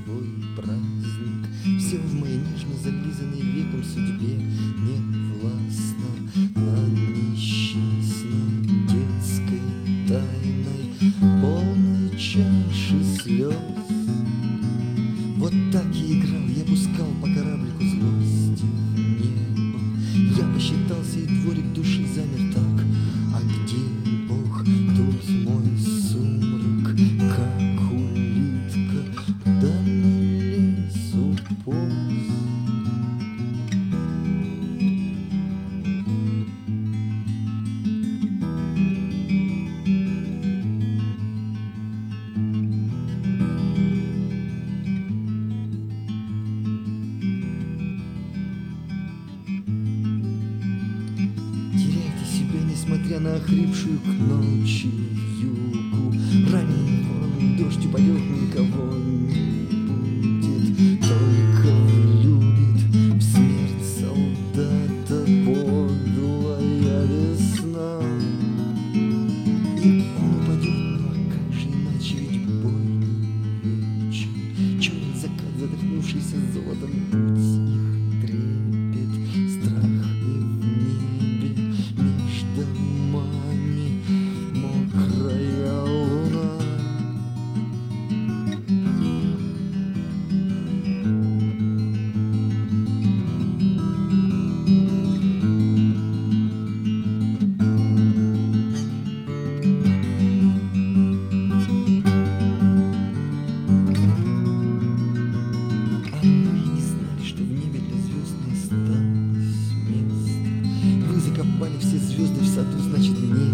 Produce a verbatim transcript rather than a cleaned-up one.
свой праздник. Все в моей нежно зализанной веком судьбе не властно над несчастной детской тайной, полной чаши слез. Вот так я играл, я пускал по кораблику злости в небо. Я посчитался, и дворик души замер так. А где Бог, тут мой сумрак, как улитка, да на лесу полз. Несмотря на охрипшую к ночи вьюгу, ранний ворон, дождь упадет, никого не будет. Только влюбит в смерть солдата подлая весна. И он упадет, ну а как же иначе, ведь больный вечер, черный закат, задохнувшийся золотом, путь их трепет, страх и в небе меж домами мокрая луна. А мы не знали, что в небе для звезд не осталось места. Вы закопали все звезды в саду, значит, мне